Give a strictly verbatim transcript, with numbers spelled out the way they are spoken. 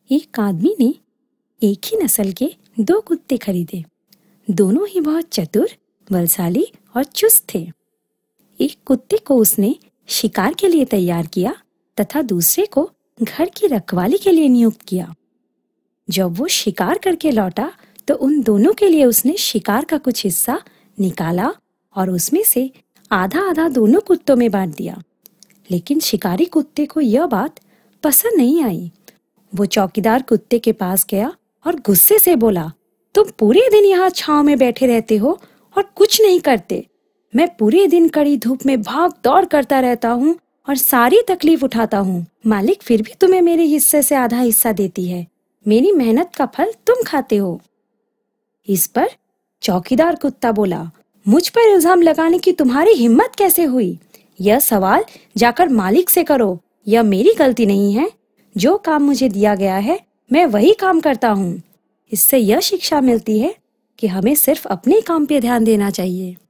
एक आदमी ने एक ही नस्ल के दो कुत्ते खरीदे। दोनों ही बहुत चतुर, बलशाली और चुस्त थे। एक कुत्ते को उसने शिकार के लिए तैयार किया तथा दूसरे को घर की रखवाली के लिए नियुक्त किया। जब वो शिकार करके लौटा तो उन दोनों के लिए उसने शिकार का कुछ हिस्सा निकाला और उसमें से आधा आधा दोनों कुत्तों में बांट दिया। लेकिन शिकारी कुत्ते को यह बात पसंद नहीं आई। वो चौकीदार कुत्ते के पास गया और गुस्से से बोला, तुम पूरे दिन यहाँ छांव में बैठे रहते हो और कुछ नहीं करते। मैं पूरे दिन कड़ी धूप में भाग दौड़ करता रहता हूँ और सारी तकलीफ उठाता हूँ। मालिक फिर भी तुम्हें मेरे हिस्से से आधा हिस्सा देती है। मेरी मेहनत का फल तुम खाते हो। इस पर चौकीदार कुत्ता बोला, मुझ पर इल्जाम लगाने की तुम्हारी हिम्मत कैसे हुई? यह सवाल जाकर मालिक से करो। यह मेरी गलती नहीं है। जो काम मुझे दिया गया है मैं वही काम करता हूँ। इससे यह शिक्षा मिलती है कि हमें सिर्फ अपने काम पे ध्यान देना चाहिए।